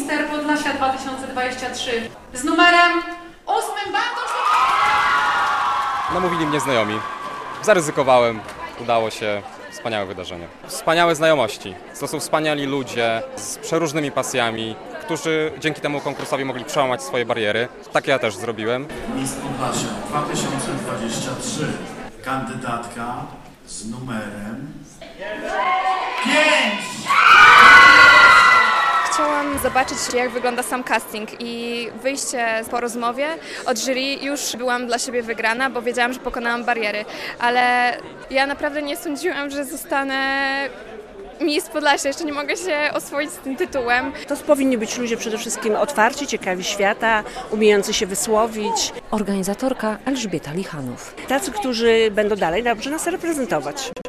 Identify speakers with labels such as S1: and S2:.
S1: Mister Podlasia 2023 z numerem 8 Bartosz.
S2: Namówili mnie znajomi. Zaryzykowałem, udało się. Wspaniałe wydarzenie. Wspaniałe znajomości. To są wspaniali ludzie z przeróżnymi pasjami, którzy dzięki temu konkursowi mogli przełamać swoje bariery. Tak ja też zrobiłem.
S3: Miss Podlasia 2023. Kandydatka z numerem 5.
S4: Chciałam zobaczyć, jak wygląda sam casting i wyjście po rozmowie od jury już byłam dla siebie wygrana, bo wiedziałam, że pokonałam bariery, ale ja naprawdę nie sądziłam, że zostanę Miss Podlasia, jeszcze nie mogę się oswoić z tym tytułem.
S5: To powinni być ludzie przede wszystkim otwarci, ciekawi świata, umiejący się wysłowić.
S6: Organizatorka Elżbieta Lichanów.
S5: Tacy, którzy będą dalej dobrze nas reprezentować.